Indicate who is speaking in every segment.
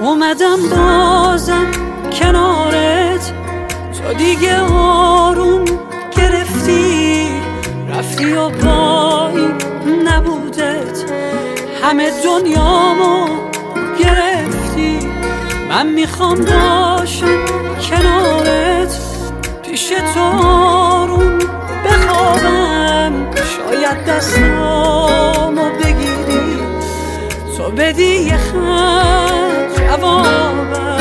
Speaker 1: اومدم بازم کنارت، تو دیگه آروم گرفتی، رفتی و پایی نبودت، همه دنیامو گرفتی. من میخوام باشم کنارت، پیش تو آروم بخوابم، شاید دستامو بگیری، تو بدی یه خط جوابم.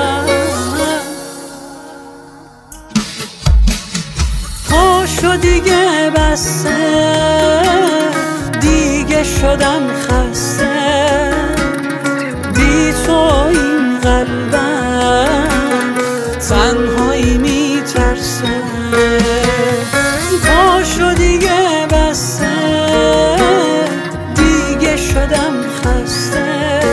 Speaker 1: پاشو دیگه بسته، دیگه شدم خسته، بی تو این قلبم تنهایی میترسه. پاشو دیگه بسته، دیگه شدم خسته،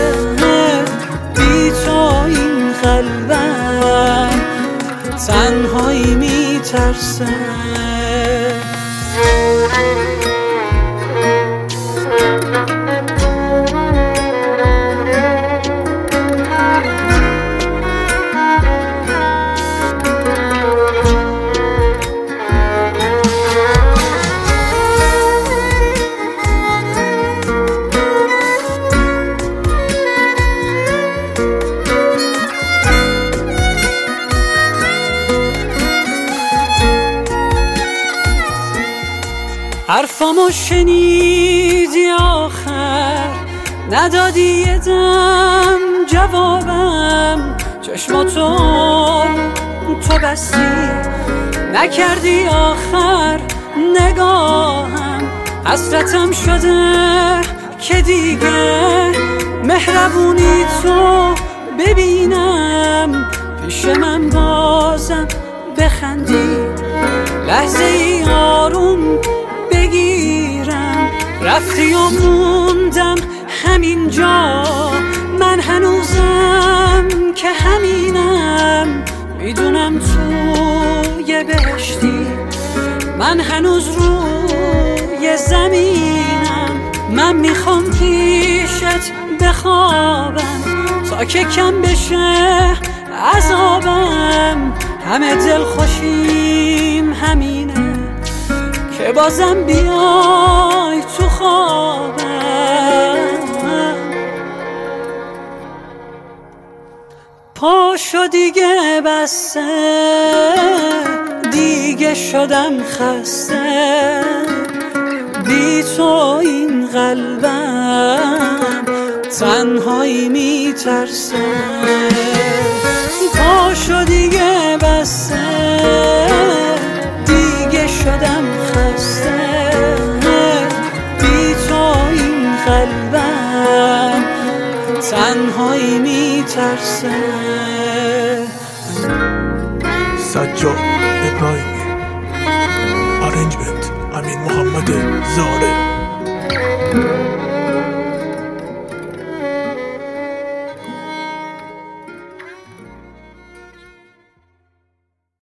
Speaker 1: بی تو این قلبم تنهایی میترسه. حرفامو شنیدی آخر، ندادی یه دم جوابم، چشماتو تو بستی، نکردی آخر نگاهم. حسرتم شده که دیگه مهربونی تو ببینم، پیش من بازم بخندی، لحظه ای آروم بگیرم. رفتی و موندم همینجا، من هنوزم که همینم، میدونم توی بهشتی، من هنوز روی زمینم. من میخوام پیشت بخوابم تا که کم بشه عذابم، همه دل خوشیم همینه که بازم بیای تو خوابم. پاشو دیگه بسته، دیگه شدم خسته، بی تو این قلبم تنهایی میترسه. پاشو دیگه بسته، دیگه شدم خسته، بی تو این قلبم تنهایی میترسه.
Speaker 2: سجاد ابراهیمی، ارنجمنت امین محمد زاره.